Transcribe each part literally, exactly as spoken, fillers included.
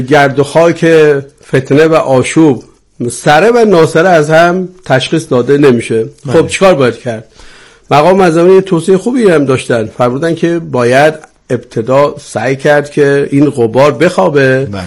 گرد و خاک فتنه و آشوب سره و ناسره از هم تشخیص داده نمیشه. خب چیکار باید کرد؟ مقام معظمین توصیه خوبی هم داشتن، فرمودن که باید ابتدا سعی کرد که این غبار بخوابه بله.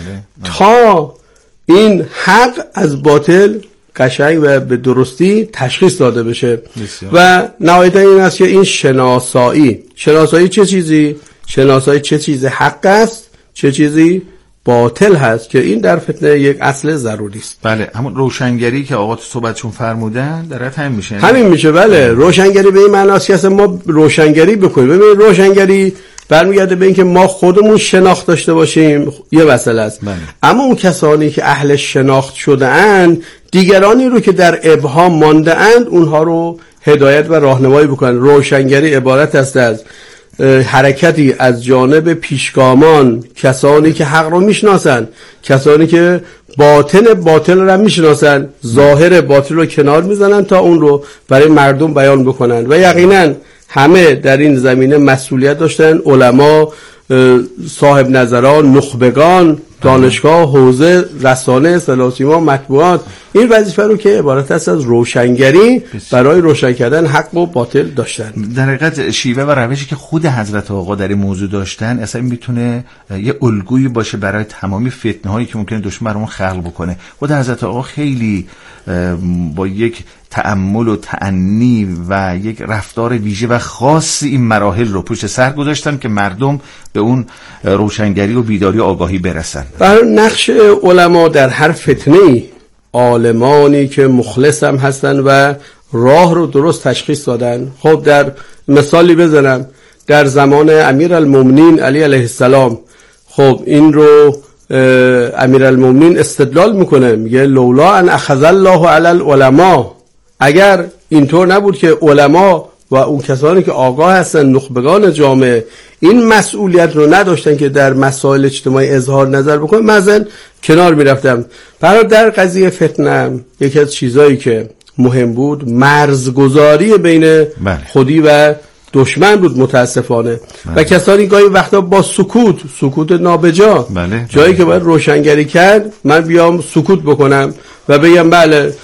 تا این حق از باطل قشنگ و به درستی تشخیص داده بشه بسیار. و نهایتا این است که این شناسایی شناسایی چه چیزی؟ شناسایی چه چیزی حق است، چه چیزی باطل هست، که این در فتنه یک اصل ضروری است. بله، همون روشنگری که آقا تو صحبتشون فرمودن در حد همین میشه. همین میشه بله. روشنگری به این معناست که اصلا ما روشنگری بکنیم. ببینید روشنگری برمیگرده به این که ما خودمون شناخت داشته باشیم، یه مسئله است. بله. اما اون کسانی که اهل شناخت شده اند، دیگرانی رو که در ابهام مانده اند اونها رو هدایت و راهنمایی بکنن. روشنگری عبارت است از حرکتی از جانب پیشگامان، کسانی که حق رو میشناسن، کسانی که باطن باطل رو میشناسن، ظاهر باطل رو کنار میزنن تا اون رو برای مردم بیان بکنن. و یقینا همه در این زمینه مسئولیت داشتن، علما، صاحب نظران، نخبگان، دانشگاه، حوزه، رسانه، سلاسیما، مطبوعات، این وظیفه رو که عبارت است از روشنگری برای روشن کردن حق و باطل داشتن. در حقیقت شیوه و روشی که خود حضرت آقا در این موضوع داشتن اصلا میتونه یه الگویی باشه برای تمامی فتنه هایی که ممکنه دشمن برامون خلق بکنه. خود حضرت آقا خیلی با یک تأمل و تأنی و یک رفتار ویژه و خاصی این مراحل رو پشت سر گذاشتن که مردم به اون روشنگری و بیداری و آگاهی برسن. بر نقش علما در هر فتنه‌ای، عالمانی که مخلص هم هستن و راه رو درست تشخیص دادن. خب در مثالی بزنم، در زمان امیرالمومنین علی علیه السلام، خب این رو امیرالمومنین استدلال میکنه، میگه لولا ان اخذ الله علی العلماء، اگر اینطور نبود که علما و اون کسانی که آگاه هستن، نخبگان جامعه، این مسئولیت رو نداشتن که در مسائل اجتماعی اظهار نظر بکنن، مثلا کنار میرفتم. برای در قضیه فتنه یکی از چیزایی که مهم بود مرزگذاری بین بله. خودی و دشمن بود متاسفانه. بله. و کسانی گاهی وقتا با سکوت سکوت نابجا بله. جایی بله. که باید روشنگری کرد، من بیام سکوت بکنم و بگم بله.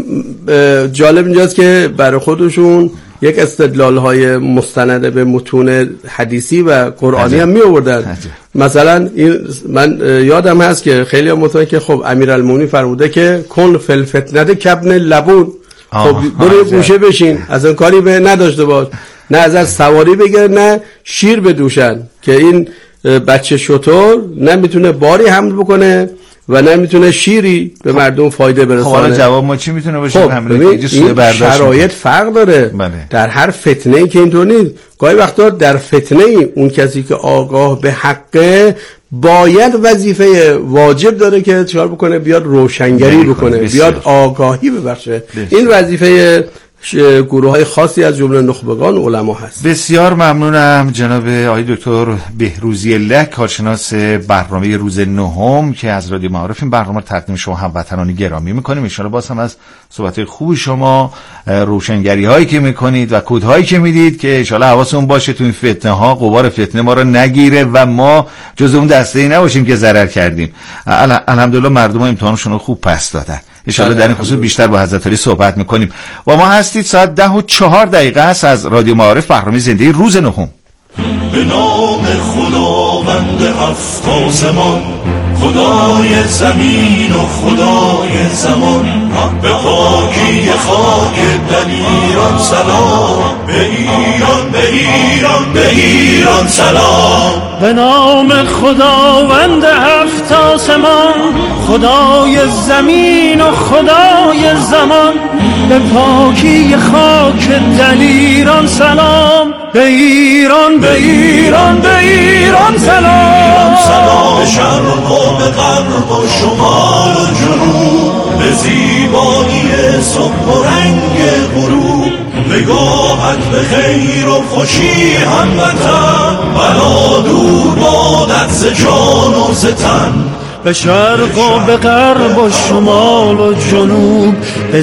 جالب اینجاست که برای خودشون یک استدلال های مستند به متون حدیثی و قرآنی هم می آوردن. مثلا این من یادم هست که خیلی هم متوجه که خب امیرالمومنین فرموده که کن فی الفتنه کابن لبون، خب برو گوشه بشین، از اون کاری به نداشته باش، نه از سواری بگیر نه شیر بدوشن، که این بچه شتر نمیتونه باری حمل بکنه و نمیتونه شیری به مردم فایده برسونه. حالا جواب ما چی میتونه باشه؟ خب این شرایط فرق داره. بله. در هر فتنه‌ای که اینطور نیست. گاهی وقتا در فتنه‌ای اون کسی که آگاه به حقه باید وظیفه واجب داره که چیکار بکنه؟ بیاد روشنگری بکنه، بیاد آگاهی ببخشه. این وظیفه گروه های خاصی از جمله نخبگان علما هست. بسیار ممنونم جناب آقای دکتر بهروزی لک، کارشناس برنامه روز نهم که از رادیو معارف این برنامه رو تقدیم شما هموطنان گرامی میکنیم. ان شاءالله باز هم از صحبت خوب شما، روشنگری هایی که میکنید و کد هایی که میدید که ان شاءالله حواسمون باشه تو این فتنه ها غبار فتنه ما رو نگیره و ما جز اون دسته ای نباشیم که ضرر کردیم. الحمدلله مردم امتحانشون رو خوب پس دادن. انشاءالله در این خصوص بیشتر با حضرت علی صحبت میکنیم. و ما هستید ساعت ده و چهار دقیقه است از رادیو معارف، برنامه زنده روز نهم. به نام خداوند هفت آسمان، خدای زمین و خدای زمان، به پاکی خاک دل ایران سلام، به ایران به ایران به ایران سلام. به نام خداوند هفت آسمان، خدای زمین و خدای زمان، به پاکی خاک دل ایران سلام، به ایران به ایران به ایران سلام. سلام به شرق و به غرب و شمال و جنوب، به زیبایی صبح و رنگ غروب، نگاهت به خیر و خوشی هموطن، بلا دور بادت ز جان و ز تن. به شرق و به غرب و شمال و جنوب، به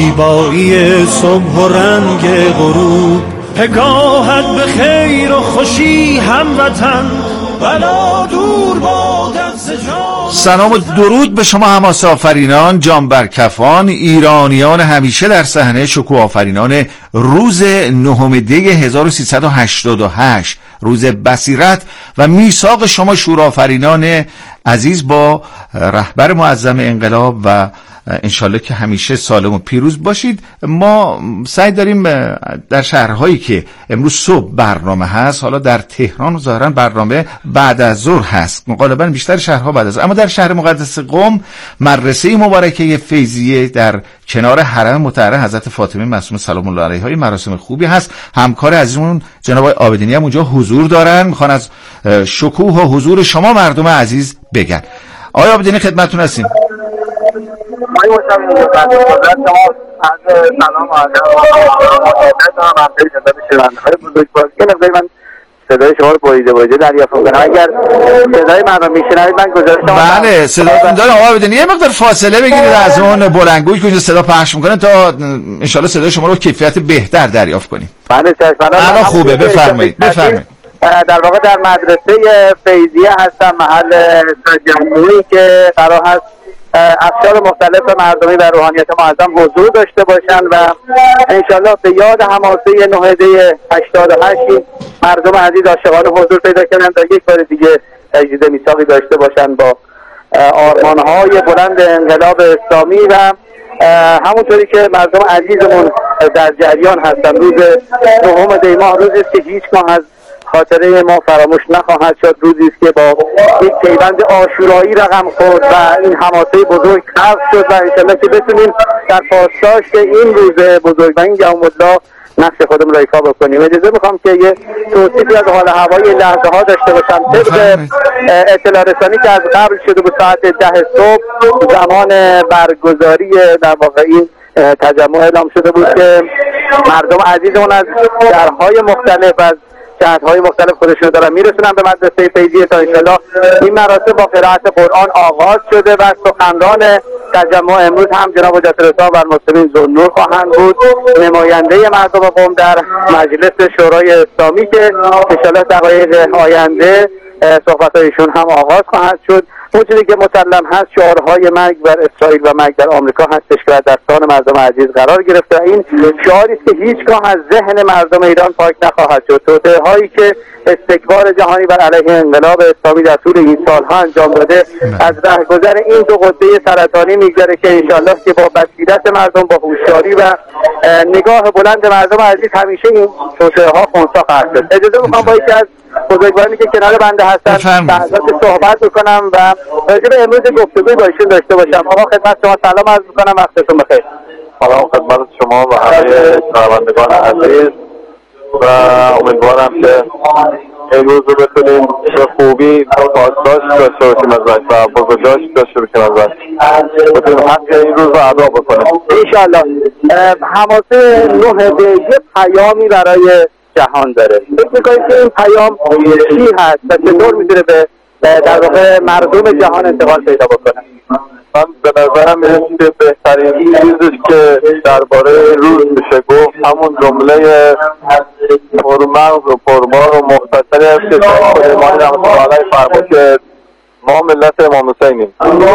زیبایی صبح و رنگ غروب، پگاهت به خیر و خوشی هموطن، بلا دور بادت ز جان سلام و درود به شما حماسه آفرینان، جانبرکفان، ایرانیان همیشه در صحنه، شکوه آفرینان روز نهم دی هزار و سیصد و هشتاد و هشت، روز بصیرت و میثاق شما شورآفرینان عزیز با رهبر معظم انقلاب و انشالله که همیشه سالم و پیروز باشید. ما سعی داریم در شهرهایی که امروز صبح برنامه هست، حالا در تهران ظاهرا برنامه بعد از ظهر هست، غالبا بیشتر شهرها بعد از، اما در شهر مقدس قم مدرسه مبارکه فیضیه در کنار حرم مطهر حضرت فاطمه معصومه سلام الله علیها مراسم خوبی هست. همکار عزیزمون جناب عابدینی هم اونجا حضور دارن، میخوان از شکوه و حضور شما مردم عزیز بگن. آقای عابدینی خدمتتون هستیم. آقای مشاور سلام و ادب. من صدای شما رو بریده بریده دریافت می‌کنم. اگر صدای من رو میشنوید من گزارش شما. بله صداتون داره آقای عابدینی. یه مقدار فاصله بگیرید از اون بلندگویی که صدا پخش می‌کنه تا ان شاءالله صدای شما رو کیفیت بهتر دریافت کنیم. بله چشم. الان خوبه، بفرمایید بفرمایید. در واقع در مدرسه فیضیه هستم، محل تجمعی که قرار هست افشار مختلف مردمی و روحانیت معظم حضور داشته باشند و انشالله به یاد حماسه نه دی هشتاد و هشت مردم عزیز عاشقانه حضور پیدا کنند و یک بار دیگه تجدید میثاقی داشته باشند با آرمانهای بلند انقلاب اسلامی و همونطوری که مردم عزیزمون در جریان هستند. روز نهم دی ماه روزی است که هیچ ماه از خاطره ما فراموش نخواهد شد، روزی است که با یک پیوند عاشورایی رقم خورد و این حماسه بزرگ خلق شد و انشالله که بتونیم در پاسداشت این روز بزرگ و این یوم الله نقش خودمون را ایفا بکنیم. اجازه میخوام که یه توصیفی از حال هوای لحظه ها داشته باشم. طبق اطلاع رسانی که از قبل شده بود ساعت ده صبح زمان برگزاری در واقع این تجمع اعلام شده بود که مردم عزیزمون از درهای مختلف از جهت‌های مختلف خودشون دارن میرسونن به مدرسه فیضیه تا انشالله این مراسم با قرائت قرآن آغاز شده و سخنران تجمع امروز هم جناب حجت الاسلام و المسلمین ذوالنور خواهند بود، نماینده مردم قم در مجلس شورای اسلامی که انشالله دقایق آینده صحبت‌هایشون هم آغاز خواهد شد. اون چیزی که مسلم هست شعارهای مرگ بر اسرائیل و مرگ در آمریکا هستش که در دستان مردم عزیز قرار گرفته. این شعاری است که هیچگاه از ذهن مردم ایران پاک نخواهد شد. توطئه هایی که استکبار جهانی بر علیه انقلاب اسلامی در طول این سالها انجام داده از رهگذر این دو قطه سرطانی میگذره که انشالله که با بصیرت مردم، با هوشیاری و نگاه بلند مردم عزیز همیشه این توطئه ها خنثی خواهد شد. اجازه میخوام با یکی از بزرگوارانی که کنار بنده هستن لحظات صحبت بکنم و راجع به امروز گفتگوی با ایشون داشته باشم. آقا خدمت شما سلام عرض می‌کنم، وقتتون بخیر. سلام خدمت شما و همه شنوندگان عزیز و امیدوارم که امروز رو بتونیم به خوبی پاسداشت داشته باشیم ازش و بزرگداشت داشته باشیم ازش، بتونیم حق این روز رو ادا بکنیم انشاءالله. حماسه نه دی یه پیامی برای جهان داره. فکر میکنید که این پیام چی هست و چطور میتونه به در واقع مردم جهان انتقال پیدا بکنه؟ من به نظرم میاد که بهترین چیزی که درباره روز میشه گفت همون جمله پرمغز و پربار و مختصری است که سلیمانی رحمة الله علیه فرمود که ما ملت امام حسینیم.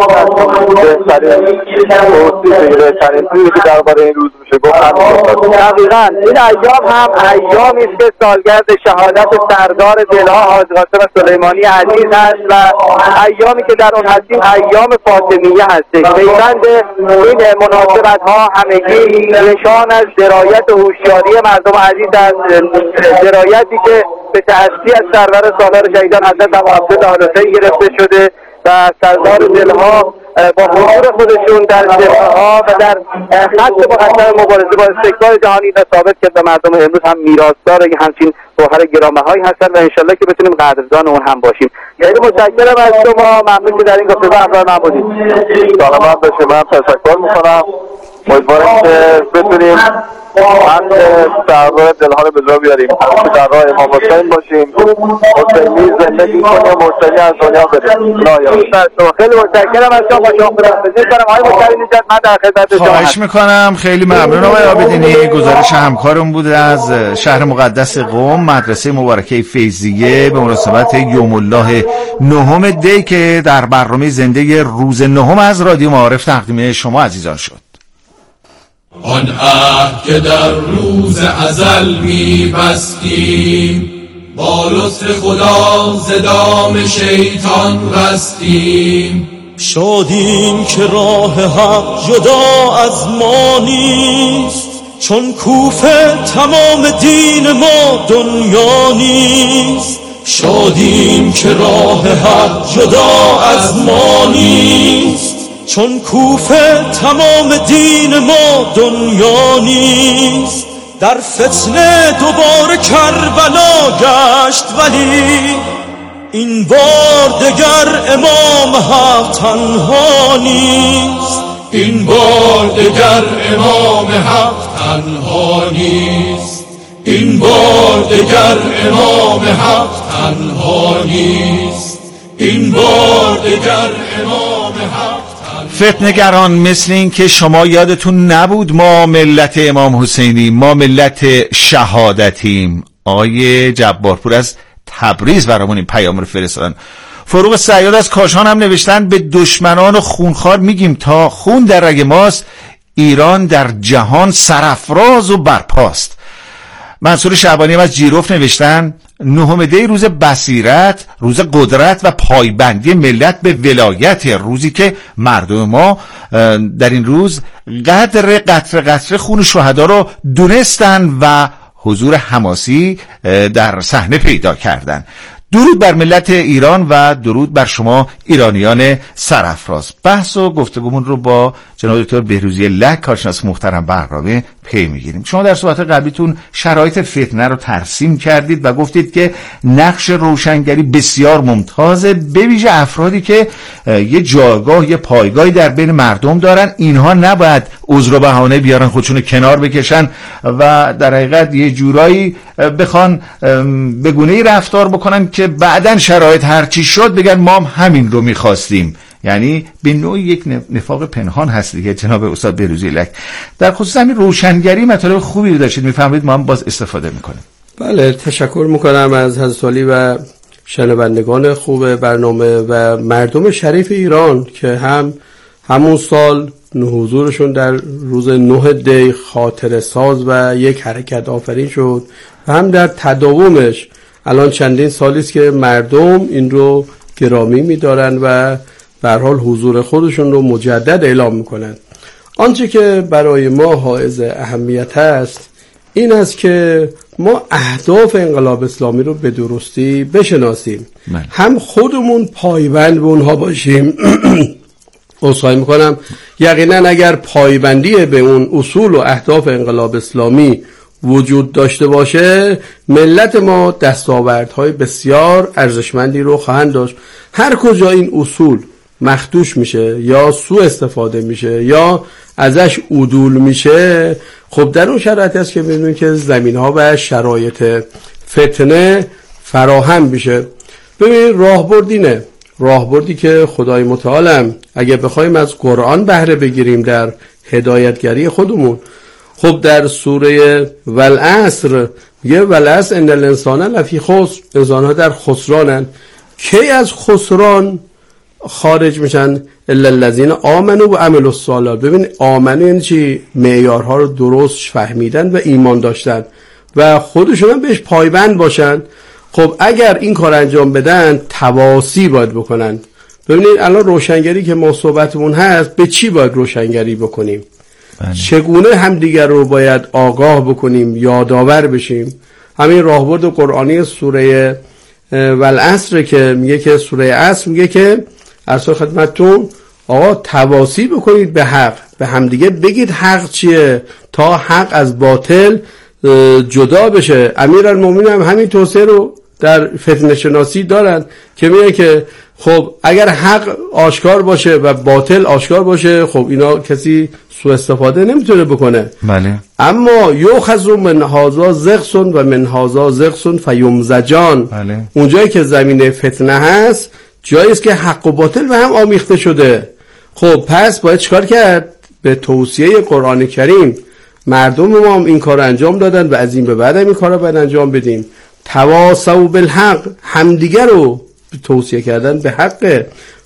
بهترین توصیف بهترین چیزی که درباره این روز میشه گفت همین. دقیقاً این ایام هم ایامی است که سالگرد شهادت سردار دلها حاج قاسم سلیمانی عزیز است و ایامی که در اون هستیم ایام فاطمیه هستش. پیوند این مناسبت ها همگی نشان از درایت و هوشیاری مردم عزیز است، درایتی که به تأسیس از سرور سالار شهیدان حضرت ابوعبدالله آل-حسین گرفته شده و سردار دلها با حضور خودشون در جبهه‌ها و در خط مقدم مبارزه با استکبار جهانی را ثابت کرد و مردم امروز هم میراثدار همچین گوهر گرانبهایی هستند و انشالله که بتونیم قدردان اون هم باشیم. خیلی متشکرم از شما، ممنون که در این گفتگو همراه من بودید. سلامت باشید. من تشکر میکنم. امیدوارم که بتونیم هم سرور دلها رو به جا بیاریم، همیشه در راه امام حسین باشیم، حسینی زندگی کنیم، حسینی از دنیا بریم. خیلی متشکرم از شما، شما خداحافظی کنم. آقای مشتری نجات، من در خدمت شما. خواهش میکنم، خیلی ممنون آقای عابدینی. گزارش همکارم بوده از شهر مقدس قم، مدرسه مبارکه فیضیه، به مناسبت یوم الله نهم دی که در برنامه زنده روز نهم از رادیو معارف تقدیم شما عزیزان شد. آن عهد که در روز ازل می بستیم، با لطف خدا ز دام شیطان رستیم. شادیم که راه حق جدا از ما نیست، چون کوفه تمام دین ما دنیا نیست. شادیم که راه حق جدا از ما نیست، چون کوفه تمام دین ما دنیا نیست. در فتنه دوباره کربلا گشت، ولی این بار دگر امام حق تنها نیست. این بار دگر امام حق تنها نیست. این بار دگر امام حق تنها نیست. این بار دگر امام حق. فتنه‌گران، مثل این که شما یادتون نبود ما ملت امام حسینی، ما ملت شهادتیم. آقای جبارپور از تبریز برامون این پیام رو فرستادن. فروغ سیاد از کاشان هم نوشتن به دشمنان خونخوار میگیم تا خون در رگ ماست، ایران در جهان سرافراز و برپاست. منصور شعبانی هم از جیروف نوشتن نهم دی روز بصیرت، روز قدرت و پایبندی ملت به ولایت، روزی که مردم ما در این روز قدر قطره قطره خون شهدا رو دونستن و حضور حماسی در صحنه پیدا کردن. درود بر ملت ایران و درود بر شما ایرانیان سرافراز. بحث و گفتگومون رو با جناب دکتر بهروزی لک، کارشناس محترم برنامه پی میگیریم. شما در صحبت قبلیتون شرایط فتنه رو ترسیم کردید و گفتید که نقش روشنگری بسیار ممتازه، به ویژه افرادی که یه جایگاه، یه پایگاهی در بین مردم دارن، اینها نباید عذر و بهانه بیارن، خودشون کنار بکشن و در حقیقت یه جورایی بخوان به گونه‌ای رفتار بکنن که بعدن شرایط هرچی شد بگن ما هم همین رو میخواستیم. یعنی به نوعی یک نفاق پنهان هست دیگه. جناب استاد بهروزی لک در خصوص همین روشنگری مطالب خوبی رو داشتید میفهمید، ما هم باز استفاده میکنیم. بله، تشکر میکنم از حضرت علی و شنوندگان خوب برنامه و مردم شریف ایران که هم همون سال حضورشون در روز نه دی خاطر ساز و یک حرکت آفرین شد و هم در تداومش الان چندین سالی است که مردم این رو گرامی می‌دارن و به هر حال حضور خودشون رو مجدد اعلام می‌کنن. آنچه که برای ما حائز اهمیت است این است که ما اهداف انقلاب اسلامی رو به درستی بشناسیم، من. هم خودمون پایبند به اونها باشیم. اصلاحی میکنم یقینا اگر پایبندی به اون اصول و اهداف انقلاب اسلامی وجود داشته باشه، ملت ما دستاوردهای بسیار ارزشمندی رو خواهند داشت. هر کجا این اصول مخدوش میشه یا سوء استفاده میشه یا ازش عدول میشه، خب در اون شرایطی است که می‌بینیم که زمین‌ها و شرایط فتنه فراهم میشه. ببینید راهبرد اینه، راهبردی که خدای متعالم اگه بخوایم از قرآن بهره بگیریم در هدایتگری خودمون، خب در سوره والعصر میگه والعصر ان الانسان لفی خسر، انسان‌ها در خسرانن. کی از خسران خارج میشن؟ الا الذین آمنوا و عملوا الصالحات. ببین آمنو یعنی چی؟ معیارها رو درست فهمیدن و ایمان داشتن و خودشون هم بهش پایبند باشن. خب اگر این کار انجام بدن تواصی باید بکنن. ببینید الان روشنگری که ما صحبتمون هست، به چی باید روشنگری بکنیم؟ بله. چگونه همدیگر رو باید آگاه بکنیم، یادآور بشیم. همین راهبرد قرآنی سوره والعصر که میگه که سوره عصر میگه که عرض خدمتتون آقا تواصی بکنید به حق، به همدیگه بگید حق چیه تا حق از باطل جدا بشه. امیرالمومنین هم همین توصیه رو در فتنه شناسی دارن که میگه که خب اگر حق آشکار باشه و باطل آشکار باشه، خب اینا کسی سوء استفاده نمیتونه بکنه. بله. اما یؤخذ من هذا زغص و من هذا زغص فیمزجان. بله. اونجایی که زمینه فتنه هست جایی است که حق و باطل به هم آمیخته شده. خب پس باید چیکار کرد؟ به توصیه قرآن کریم مردم ما هم این کار انجام دادن و از این به بعد هم این کار رو باید انجام بدیم. تواصوا بالحق، همدیگر رو توصیه کردن به حق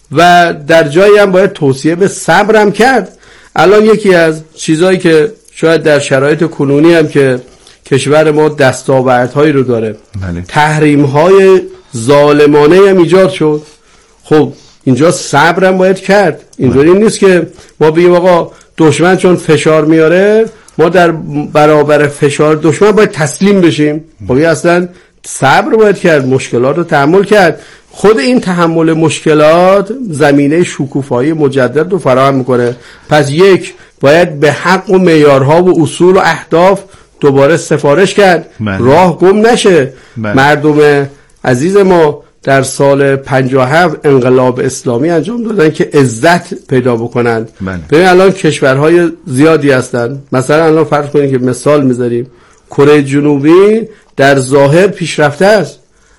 و در جایی هم باید توصیه به صبر هم کرد. الان یکی از چیزایی که شاید در شرایط کنونی هم که کشور ما دستاوردهایی رو داره، بله. تحریم‌های ظالمانه هم ایجاد شد. خب اینجا صبر هم باید کرد. اینجوری بله. نیست که ما بگیم آقا دشمن چون فشار میاره ما در برابر فشار دشمن باید تسلیم بشیم. خب اصلا صبر باید کرد، مشکلات رو تحمل کرد. خود این تحمل مشکلات زمینه شکوفایی مجدد رو فراهم میکنه. پس یک، باید به حق و معیارها و اصول و اهداف دوباره سفارش کرد. بله. راه گم نشه. بله. مردم عزیز ما در سال پنجاه و هفت انقلاب اسلامی انجام دادن که عزت پیدا بکنن. بله. ببین الان کشورهای زیادی هستن، مثلا الان فرض کنید که مثال میذاریم کره جنوبی در ظاهر پیشرفته است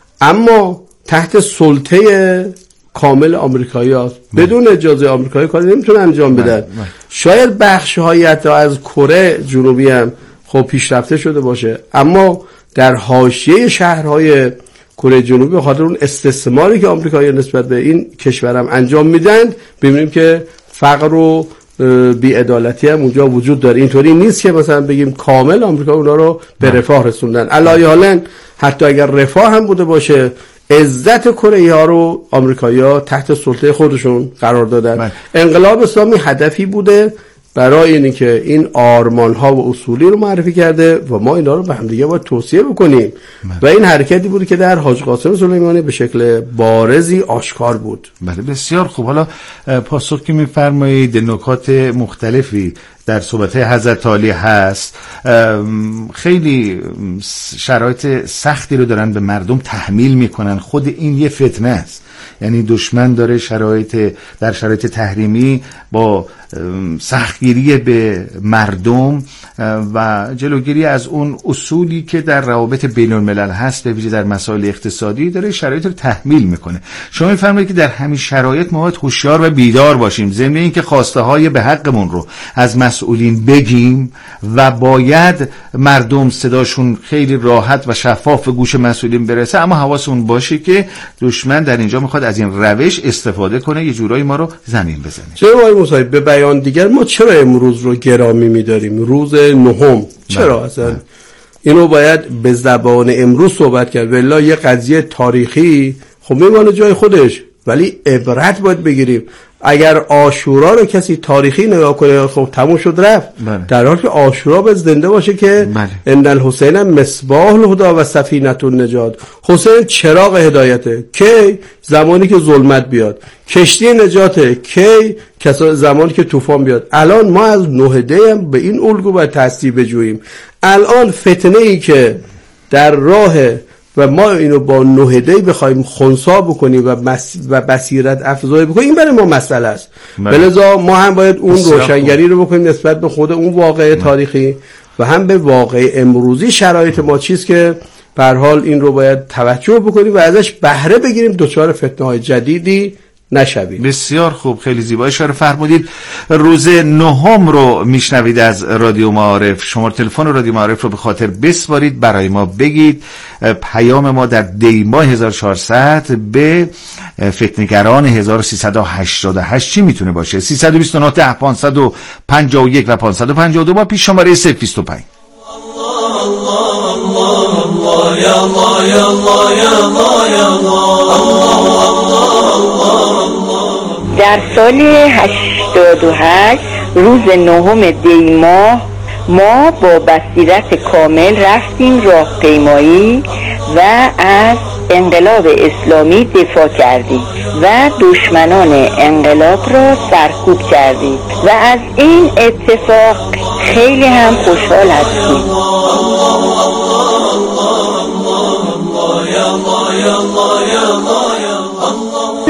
اما تحت سلطه کامل آمریکایی هست. بدون اجازه آمریکایی کاری نمیتونه انجام بدن. شاید بخش هایی حتی از کره جنوبی هم خب پیشرفته شده باشه اما در حاشیه شهرهای کره جنوبی خاطر اون استثماری که آمریکایی نسبت به این کشورم انجام میدن ببینیم که فقر و بی‌عدالتی هم اونجا وجود داره. اینطوری نیست که مثلا بگیم کامل آمریکا اونا رو به رفاه رسوندن. علی حالا حتی اگر رفاه هم بوده باشه عزت کره ها رو آمریکایی‌ها تحت سلطه خودشون قرار دادن. من. انقلاب اسلامی هدفی بوده برای اینی که این آرمان ها و اصولی رو معرفی کرده و ما اینا رو به هم دیگه باید توصیه بکنیم. من. و این حرکتی بود که در حاج قاسم سلیمانی به شکل بارزی آشکار بود. بله بسیار خوب. حالا پاسخ که می‌فرمایید نکات مختلفی در صحبت حضرت عالی هست، خیلی شرایط سختی رو دارن به مردم تحمیل میکنن. خود این یه فتنه است، یعنی دشمن داره شرایط در شرایط تحریمی با سختگیری به مردم و جلوگیری از اون اصولی که در روابط بین الملل هست به ویژه در مسائل اقتصادی داره شرایط رو تحمیل میکنه. شما میفرمایید که در همین شرایط ما باید هوشیار و بیدار باشیم، ضمن اینکه خواسته های به حقمون رو از مسئولین بگیم و باید مردم صداشون خیلی راحت و شفاف به گوش مسئولین برسه، اما حواسمون باشه که دشمن در اینجا میخواد از این روش استفاده کنه، یه جورایی ما رو زمین بزنه. چرا آقای موسوی به بیان دیگر ما چرا امروز رو گرامی می‌داریم؟ روز نهم چرا اصلا اینو باید به زبان امروز صحبت کرد؟ والله یه قضیه تاریخی خب میمونه جای خودش ولی عبرت باید بگیریم. اگر عاشورا رو کسی تاریخی نگاه کنه خب تموم شد رفت. بله. در حالی که عاشورا به زنده باشه که بله. ان الحسین مصباح الهدی و سفینه النجات، حسین چراغ هدایته. کی؟ زمانی که ظلمت بیاد. کشتی نجاته. کی؟ زمانی که طوفان بیاد. الان ما از نهده هم به این الگو باید تأثیر بجوییم. الان فتنه ای که در راه و ما اینو با نهده‌ای بخوایم خنثی بکنیم و بس و بصیرت افزایی بکنیم این برای ما مسئله است. بلذا ما هم باید اون روشنگری رو بکنیم نسبت به خود اون واقعه تاریخی و هم به واقع امروزی شرایط ما چیست که به هر حال این رو باید توجه بکنیم و ازش بهره بگیریم، دچار فتنه‌های جدیدی نشوید. بسیار خوب، خیلی زیبا اشاره فرمودید. روز نهم رو میشنوید از رادیو معارف. شماره تلفن رادیو معارف رو به خاطر بسپارید، برای ما بگید. پیام ما در دی ماه هزار و چهارصد به فتنه‌گران هزار و سیصد و هشتاد و هشت چی میتونه باشه؟ سیصد و بیست و نه ده پانصد و پنجاه و یک و پانصد و پنجاه و دو با پیش شماره صفر بیست و پنج. در سال هشتاد و هشت روز نهم دی ماه ما با بصیرت کامل رفتیم راهپیمایی و از انقلاب اسلامی دفاع کردیم و دشمنان انقلاب را سرکوب کردیم و از این اتفاق خیلی هم خوشحال هستیم.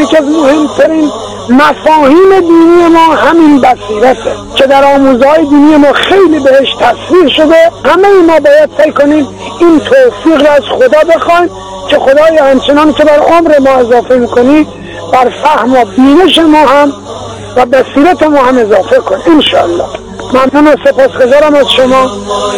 یکی از مهمترین مفاهیم دینی ما همین بصیرته که در آموزهای دینی ما خیلی بهش تصویر شده. همه ما باید سعی کنیم این توفیق را از خدا بخوایم که خدای همچنان که بر عمر ما اضافه میکنی بر فهم و بینش ما هم و بصیرت ما هم اضافه کن انشاءالله. ممنون و سپاسگزارم از شما.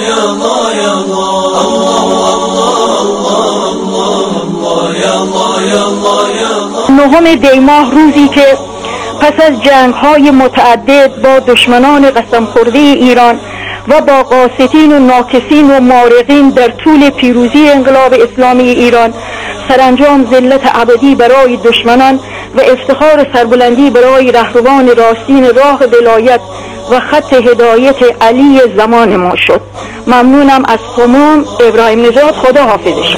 نهم دی ماه روزی که پس از جنگ‌های متعدد با دشمنان قسم خورده ایران و با قاسطین و ناکسین و مارقین در طول پیروزی انقلاب اسلامی ایران سرانجام ذلت ابدی برای دشمنان و افتخار سربلندی برای رهروان راستین راه ولایت و خط هدایت علی زمان ما شد. ممنونم از تمام. ابراهیم نژاد، خدا حافظش.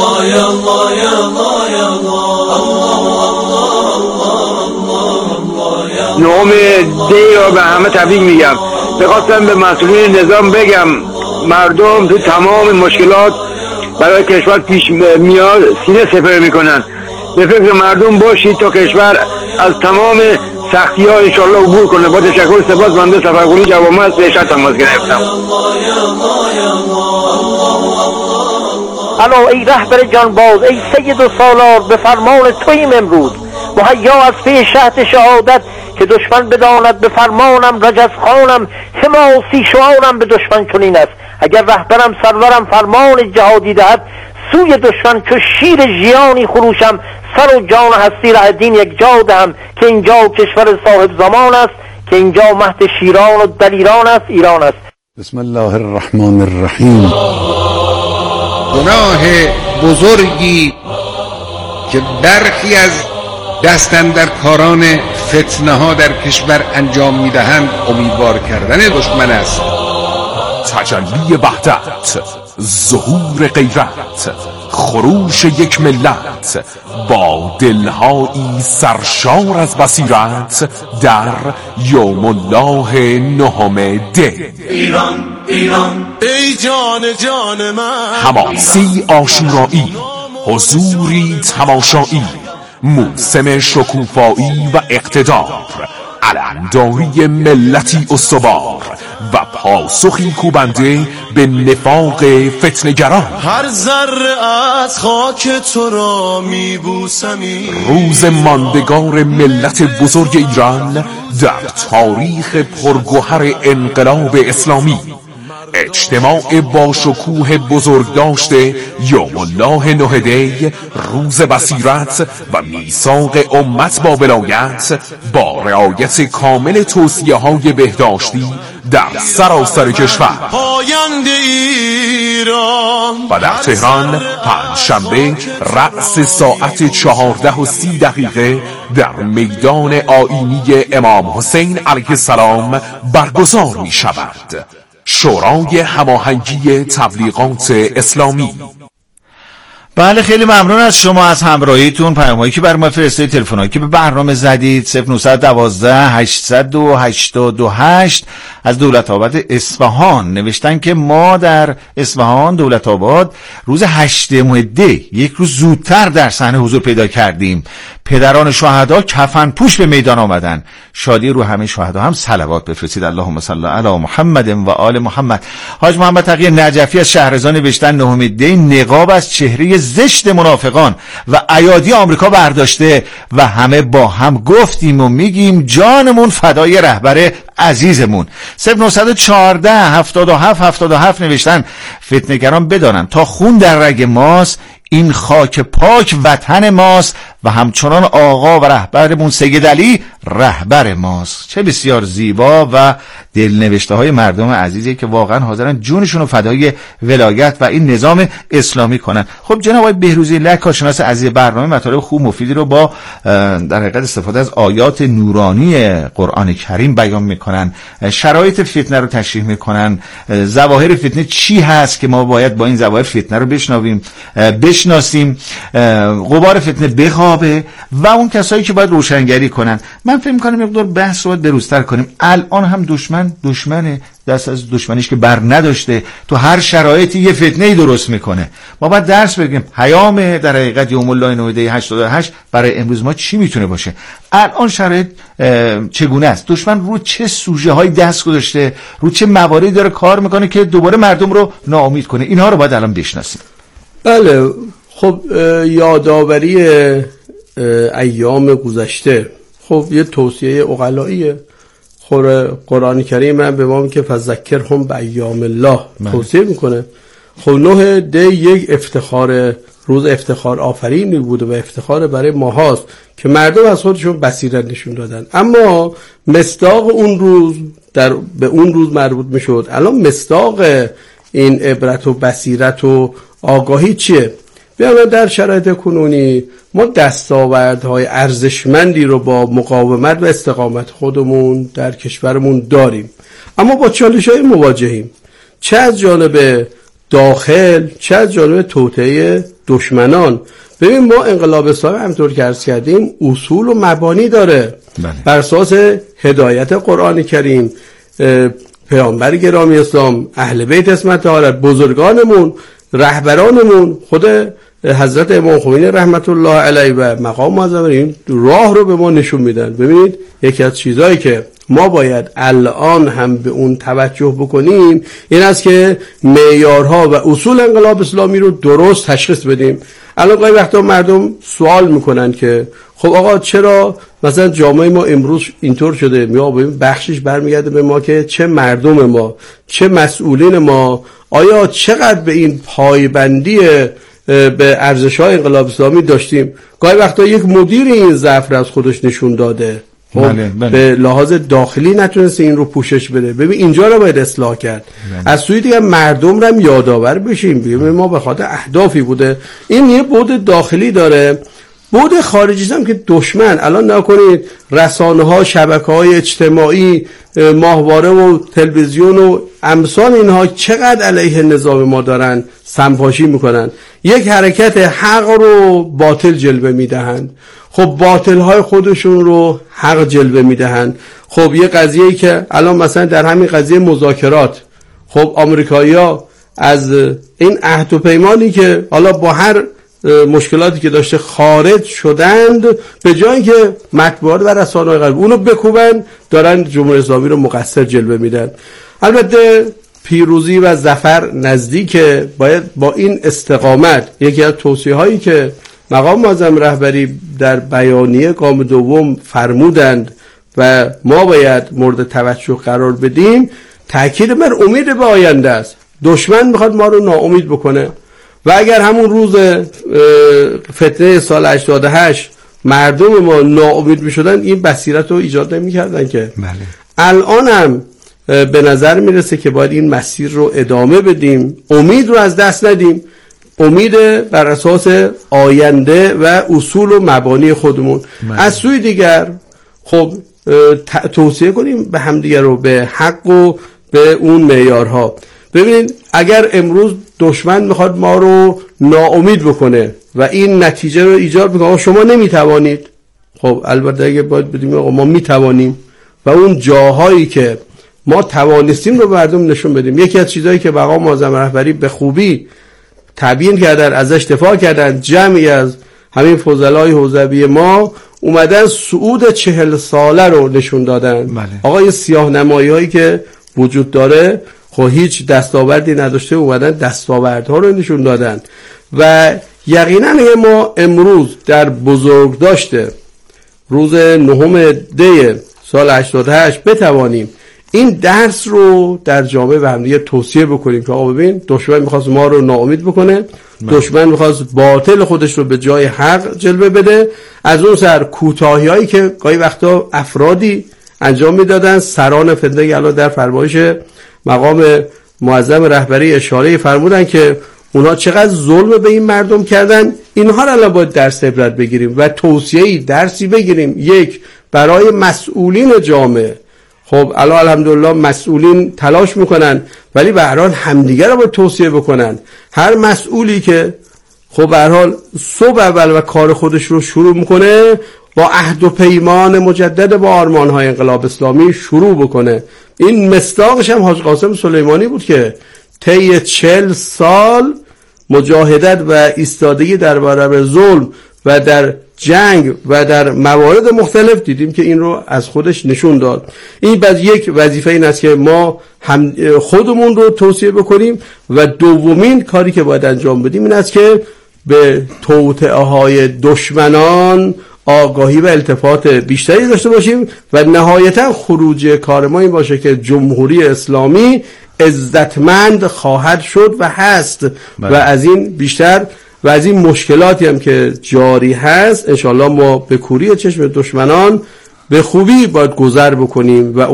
نهم دی را به همه تبریک میگم. بخواستم به مسئولین نظام بگم مردم تو تمام مشکلات برای کشور پیش میاد سینه سپر میکنن. به فکر مردم باشید تا کشور از تمام سختی ها انشاءالله عبور کنه. با تشکر سپاس. بنده سفرقلی جوامع از بهشت تماس گرفتم. الو ای رهبر جانباز، ای سید و سالار، به فرمان توییم امروز مهیا از پی شهد شهادت که دشمن بداند به فرمانم رجز خانم حماسی شعارم به دشمن چنین است. اگر رهبرم سرورم فرمان جهادی دهد سوی دشمن که شیر ژیانی خروشم سر و جان هستی ره دین یک جا دهم که اینجا کشور صاحب زمان است که اینجا مهد شیران و دلیران است ایران است. بسم الله الرحمن الرحیم. گناه بزرگی که برخی از دستن در کاران فتنه ها در کشور انجام میدهند امیدوار کردن دشمن است. تجلی وحدت، ظهور غیرت، خروش یک ملت با دلهایی سرشار از بصیرت در یوم الله نهم دی. ایران ایران ای جان جان من، حماسی عاشورایی، حضوری تماشایی، موسم شکوفایی و اقتدار، علمداری ملتی استوار و پاسخی کوبنده به نفاق فتنگران. هر ذره از خاک تو را میبوسمی. روز ماندگار ملت بزرگ ایران در تاریخ پرگوهر انقلاب اسلامی. اجتماع با شکوه بزرگ داشته یوم الله نه دی، روز بصیرت و میثاق امت با ولایت با رعایت کامل توصیه های بهداشتی در سراسر کشور. پاینده ایران و در تهران پنجشنبه رأس ساعت چهارده و سی دقیقه در میدان آیینی امام حسین علیه السلام برگزار می شود. شورای هماهنگی تبلیغات اسلامی. بله، خیلی ممنون از شما از همراهیتون. پیام‌هایی که برای ما فرستادید، تلفن‌هایی که به برنامه زدید. صفر نه یک دو هشت دو هشت دو هشت از دولت آباد اصفهان نوشتن که ما در اصفهان دولت آباد روز هشتم دی، یک روز زودتر در صحنه حضور پیدا کردیم. پدران شهدا کفن پوش به میدان آمدن. شادی رو همه شهدا هم صلوات بفرستید. اللهم صل علی محمد و آل محمد. حاج محمد تقی نجفی از شهرزان نوشتن نهم دی نقاب از چهره زشت منافقان و ایادی آمریکا برداشته و همه با هم گفتیم و میگیم جانمون فدای رهبر عزیزمون. صفر نه یک چهار هفتاد و هفت هفتاد و هفت نوشتن فتنه‌گران بدانن تا خون در رگ ماست این خاک پاک وطن ماست و همچنان آقا و رهبرمون سید علی رهبر ماست. چه بسیار زیبا و دلنوشته های مردم عزیزی که واقعا حاضرن جونشون رو فدای ولایت و این نظام اسلامی کنن. خب جناب آقای بهروزی لک کارشناس عزیز برنامه مطالب خوب مفیدی رو با در حقیقت استفاده از آیات نورانی قرآن کریم بیان میکنن، شرایط فتنه رو تشریح میکنن، ظواهر فتنه چی هست که ما باید با این ظواهر فتنه رو بشنویم بشناسیم، غبار فتنه بخوابه و اون کسایی که باید روشنگری کنن. من فکر می‌کنم مقدار بحث رو بروزتر کنیم. الان هم دشمن دشمن دست از دشمنیش که بر نداشته، تو هر شرایطی یه فتنه‌ای درست میکنه. ما باید درس بگیریم پیام در حقیقت یوم الله نویده هشتاد و هشت برای امروز ما چی میتونه باشه. الان شرایط چگونه است؟ دشمن رو چه سوژه های دست گذاشته، رو چه مواردی داره کار میکنه که دوباره مردم رو ناامید کنه؟ اینها رو باید الان بشناسیم. بله، خب یادآوری ایام گذشته خب یه توصیه عقلاییه. قرآن کریم هم به ما میگه فذکرهم بایام الله توصیه میکنه. خب نه دی یک افتخار، روز افتخار آفرینی بوده و افتخار برای ماهاست که مردم از خودشون بصیرت نشون دادن. اما مصداق اون روز در به اون روز مربوط میشد. الان مصداق این عبرت و بصیرت و آگاهی چیه؟ بیانا در شرایط کنونی ما دستاوردهای ارزشمندی رو با مقاومت و استقامت خودمون در کشورمون داریم، اما با چالش‌های مواجهیم، چه از جانب داخل چه از جانب توطئه دشمنان. ببین ما انقلاب اسلامی همطور که عرض کردیم اصول و مبانی داره. بله. بر اساس هدایت قرآن کریم، پیامبر گرامی اسلام، اهل بیت عصمت طهارت، بزرگانمون، رهبرانمون، خود حضرت امام خمینی رحمت الله علیه و مقام معظم این راه رو به ما نشون میدن. ببینید یکی از چیزایی که ما باید الان هم به اون توجه بکنیم این است که معیارها و اصول انقلاب اسلامی رو درست تشخیص بدیم. الان گاهی وقتا مردم سوال میکنن که خب آقا چرا مثلا جامعه ما امروز اینطور شده؟ میگم ببین بخشش برمیگرده به ما که چه مردم ما، چه مسئولین ما، آیا چقدر به این پایبندی به ارزش‌های انقلاب اسلامی داشتیم. گاهی وقتا یک مدیر این ضعف را از خودش نشون داده، خب بله، بله. به لحاظ داخلی نتونسته این رو پوشش بده. ببین اینجا رو باید اصلاح کرد. بله. از سوی دیگه مردم رو هم یادآور بشیم، ببین ما به خاطر اهدافی بوده. این یه بعد داخلی داره، بعد خارجی هم که دشمن الان نکنید رسانه‌ها، شبکه‌های اجتماعی، ماهواره و تلویزیون و امثال اینها چقدر علیه نظام ما دارن سمپاشی میکنن، یک حرکت حق رو باطل جلوه میدهند. خب باطل های خودشون رو حق جلوه میدهند. خب یه قضیه‌ای که الان مثلا در همین قضیه مذاکرات، خب آمریکایی‌ها از این عهد و پیمانی که حالا با هر مشکلاتی که داشته خارج شدند، به جایی که مطبوعات و رسانه‌های غربی اونو بکوبن دارن جمهوری اسلامی رو مقصر جلوه میدن. البته پیروزی و ظفر نزدیکه. باید با این استقامت یکی از توصیه هایی که مقام معظم رهبری در بیانیه گام دوم فرمودند و ما باید مورد توجه قرار بدیم، تاکید بر امید به آینده است. دشمن میخواد ما رو ناامید بکنه و اگر همون روز فتنه سال هشتاد و هشت مردم ما ناامید میشدن این بصیرت رو ایجاد نمیکردن که. بله. الان هم به نظر میرسه که باید این مسیر رو ادامه بدیم، امید رو از دست ندیم، امید بر اساس آینده و اصول و مبانی خودمون. من. از سوی دیگر خب توصیه کنیم به همدیگر رو به حق و به اون معیارها. ببینید اگر امروز دشمن میخواد ما رو ناامید بکنه و این نتیجه رو ایجاد بکنه شما نمیتوانید، خب البته اگه باید بدیم ما میتوانیم و اون جاهایی که ما توانستیم رو به مردم نشون بدیم. یکی از چیزایی که مقام معظم رهبری به خوبی تبیین کردن، ازش دفاع کردن، جمعی از همین فضلای حوزوی ما اومدن صعود چهل ساله رو نشون دادن. بله. آقا این سیاه نمایی هایی که وجود داره خب هیچ دستاوردی نداشته، اومدن دستاوردها رو نشون دادن و یقینا ما امروز در بزرگ داشته روز نهم دی سال هشتاد و هشت بتوانیم این درس رو در جامعه به همدیگه توصیه بکنیم که آقا ببین دشمن میخواست ما رو ناامید بکنه، دشمن میخواست باطل خودش رو به جای حق جلوه بده. از اون سر کوتاهی هایی که گاهی وقتا افرادی انجام میدادن، سران فتنه الان در فرمایش مقام معظم رهبری اشاره فرمودن که اونا چقدر ظلم به این مردم کردن. اینها رو الان باید درس عبرت بگیریم و توصیه‌ای درسی بگیریم. یک برای مسئولین جامعه، خب الان الحمدلله مسئولین تلاش میکنن ولی به هر حال همدیگر رو باید توصیه بکنن. هر مسئولی که خب به هر حال صبح اول و کار خودش رو شروع میکنه با عهد و پیمان مجدد با آرمان‌های انقلاب اسلامی شروع بکنه. این مصداقش هم حاج قاسم سلیمانی بود که طی چهل سال مجاهدت و ایستادگی در برابر ظلم و در جنگ و در موارد مختلف دیدیم که این رو از خودش نشون داد. این بعد یک وظیفه این است که ما هم خودمون رو توصیه بکنیم و دومین کاری که باید انجام بدیم این است که به توطئه های دشمنان آگاهی و التفات بیشتری داشته باشیم و نهایتا خروج کار ما این باشه که جمهوری اسلامی عزتمند خواهد شد و هست بله. و از این بیشتر و از این مشکلاتی هم که جاری هست انشاءالله ما به کوری چشم دشمنان به خوبی باید گذر بکنیم و